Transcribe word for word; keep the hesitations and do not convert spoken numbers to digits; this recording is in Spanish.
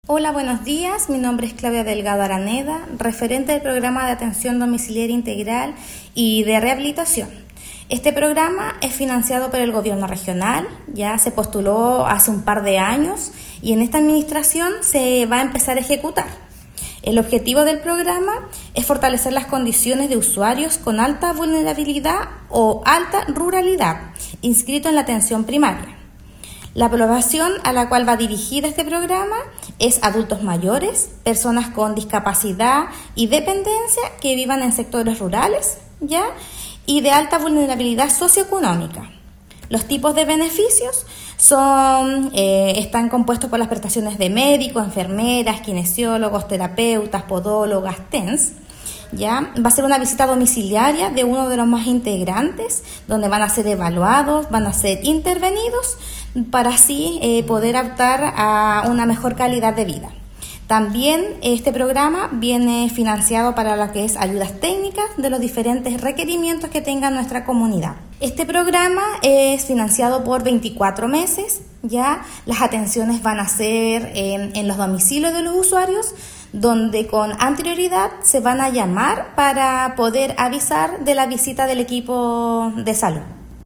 Hola, buenos días. Mi nombre es Claudia Delgado Araneda, referente del programa de atención domiciliaria integral y de rehabilitación. Este programa es financiado por el gobierno regional, ya se postuló hace un par de años y en esta administración se va a empezar a ejecutar. El objetivo del programa es fortalecer las condiciones de usuarios con alta vulnerabilidad o alta ruralidad inscritos en la atención primaria. La población a la cual va dirigida este programa es adultos mayores, personas con discapacidad y dependencia que vivan en sectores rurales, ¿ya? Y de alta vulnerabilidad socioeconómica. Los tipos de beneficios son, eh, están compuestos por las prestaciones de médicos, enfermeras, kinesiólogos, terapeutas, podólogas, T E N S. ¿Ya? Va a ser una visita domiciliaria de uno de los más integrantes, donde van a ser evaluados, van a ser intervenidos, para así eh, poder optar a una mejor calidad de vida. También este programa viene financiado para lo que es ayudas técnicas de los diferentes requerimientos que tenga nuestra comunidad. Este programa es financiado por veinticuatro meses, ya las atenciones van a ser en, en los domicilios de los usuarios, donde con anterioridad se van a llamar para poder avisar de la visita del equipo de salud.